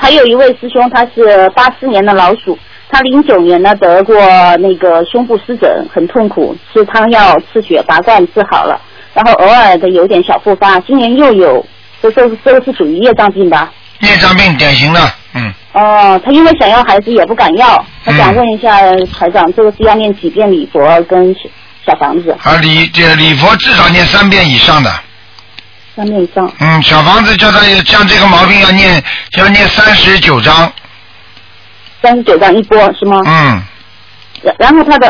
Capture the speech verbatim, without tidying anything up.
还有一位师兄，他是八四年的老鼠，他零九年呢得过那个胸部湿疹，很痛苦，吃汤药、吃血拔罐治好了，然后偶尔的有点小复发，今年又有，这这这个是属于业障病吧？ 业障病典型的，嗯。 哦，他因为想要孩子也不敢要，他想问一下台长，这个是要念几遍礼佛跟小房子？ 啊，礼这礼佛至少念三遍以上的。 三遍以上。 嗯，小房子叫他像这个毛病要念要念三十九章。 三十九章一波是吗？ 嗯。 然后他的